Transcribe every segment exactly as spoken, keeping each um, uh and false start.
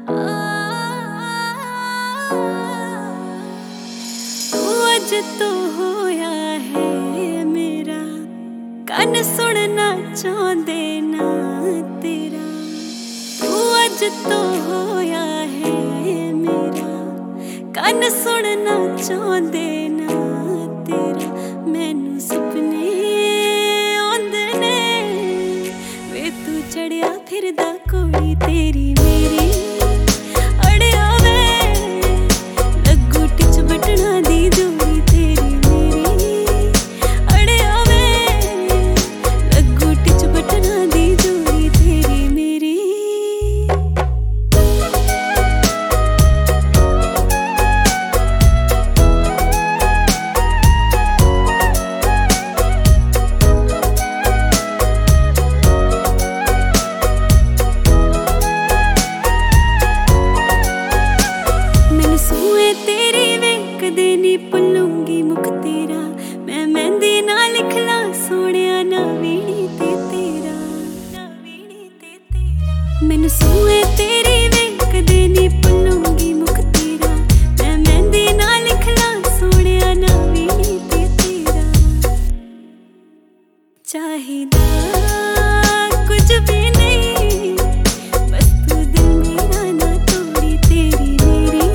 तू अज तो होया है मेरा, कन सुनना चाहते ना तेरा। तू अज तो होया है मेरा, कन सुनना चाहते ना तेरा। मैनू सुपने आंदे ने वे तू चढ़िया फिरदा कोई तेरी मेरी। अड़िया वे लगू टिच बटना दी जोड़ी तेरी मेरी। अड़िया वे लगू टिच बटना दी जोड़ी तेरी मेरी। कदे नी भुलूंगी मुख तेरा, मैं मेहंदी ना लिखला सोनिया ना वीणी ते तेरा। मैनू सूए तेरी वे कदे नी भुलूंगी मुख तेरा, मैं मेहंदी ना लिखला सोनिया ना वीणी ते तेरा। चाहिदा कुछ भी नहीं, बस तू दिल मेरा ना तोड़ी तेरी मेरी।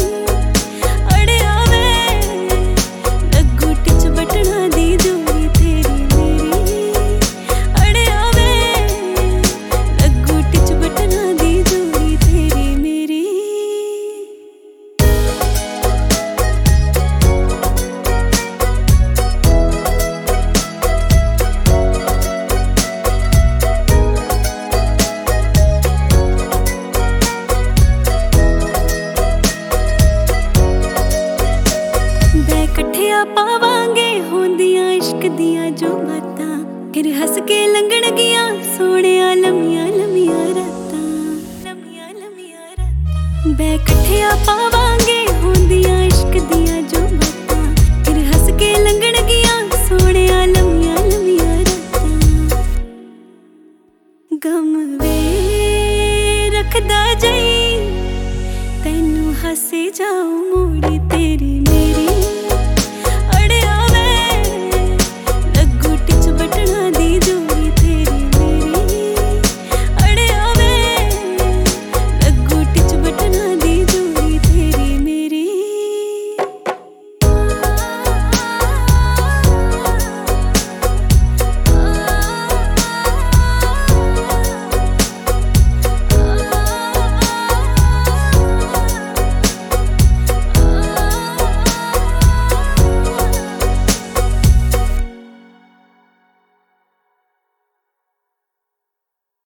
पावांगे होंदियां इश्क दियां जो बातां, फिर हस के लंघण गियां सोनिया लम्मियां लम्मियां रातां। लम्मियां लम्मियां रातां बै कट्ठिया पावांगे होंदियां इश्क दियां जो बातां, फिर हस के लंघण गियां सोनिया लम्मियां लम्मियां रातां। गम वे रखदा जाई तैनू हसे जाऊं मोड़ी ते।